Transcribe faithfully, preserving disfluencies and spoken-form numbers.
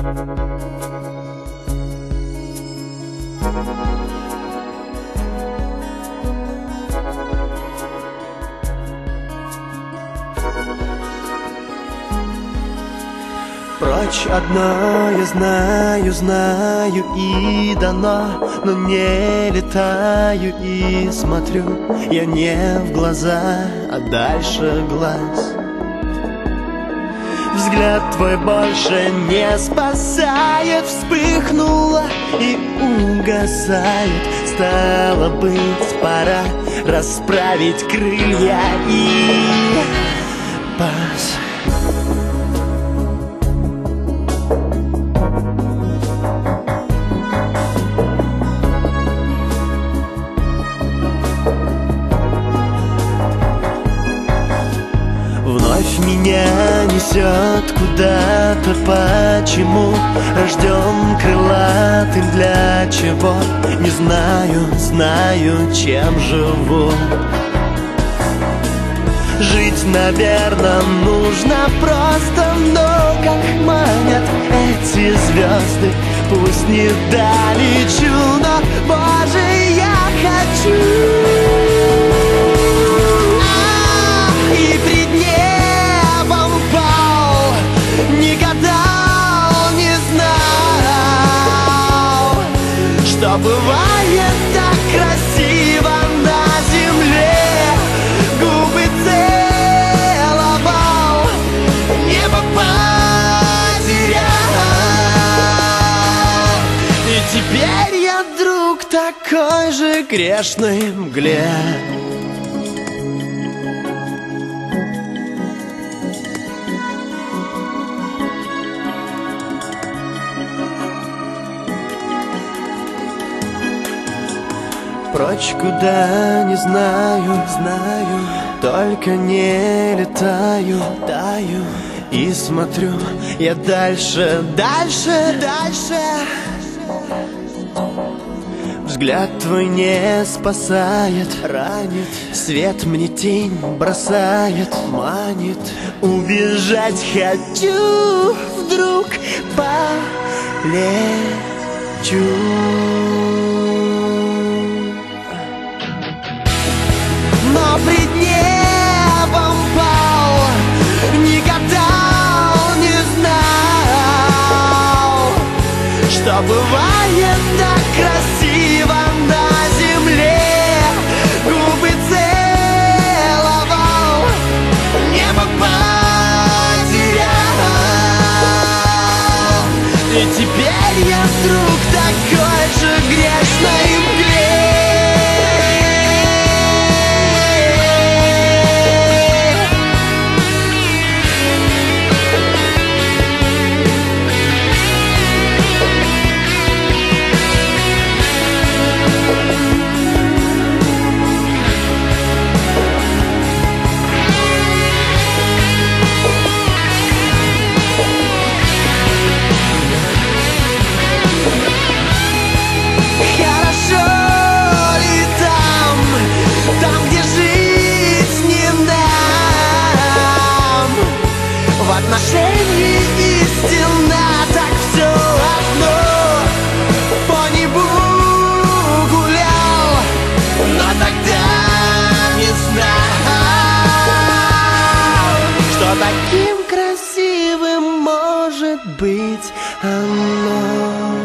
Прочь одно я знаю, знаю и дано, но не летаю и смотрю я не в глаза, а дальше глаз. Взгляд твой больше не спасает, вспыхнула и угасает. Стало быть, пора расправить крылья и пас. Вновь меня несет куда-то, почему рожден крылатым, для чего? Не знаю, знаю, чем живу. Жить, наверное, нужно просто, но как манят эти звезды, пусть не долечу, но, Боже, я хочу. Что бывает так красиво на земле, губы целовал, небо потерял. И теперь я друг такой же грешной мгле. Прочь куда не знаю, знаю, только не летаю, таю и смотрю я дальше, дальше, дальше. Взгляд твой не спасает, ранит, свет мне тень бросает, манит. Убежать хочу, вдруг полечу. Но пред небом пал, не гадал, не знал, что бывает так красиво на земле. Губы целовал, небо потерял. И теперь я вдруг такой же грешной мгле. Отношения истина, так все одно. По небу гулял, но тогда не знал, что таким красивым может быть оно.